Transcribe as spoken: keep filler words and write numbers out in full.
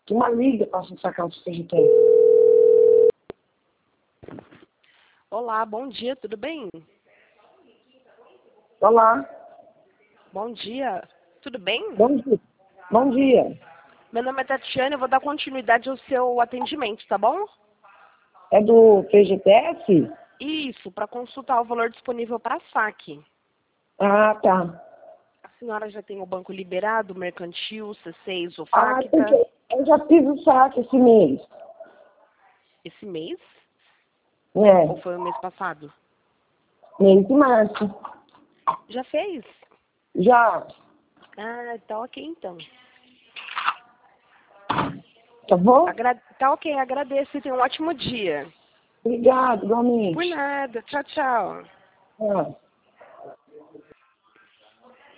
Que uma liga para sacar o C G T. Olá, bom dia, tudo bem? Olá, Bom dia, tudo bem? bom dia. Bom dia. Meu nome é Tatiana, eu vou dar continuidade ao seu atendimento, tá bom? É do P G T S? Isso, para consultar o valor disponível para saque. Ah, tá. A senhora já tem o banco liberado, mercantil, C seis ou Ah, Facta? porque eu já fiz o saque esse mês. Esse mês? É, Ou foi o mês passado? mês de março. Já fez? Já. Ah, tá ok então. Tá bom? Agra tá ok, agradeço e tenha um ótimo dia. Obrigado, Por igualmente. nada, tchau, tchau. Ah.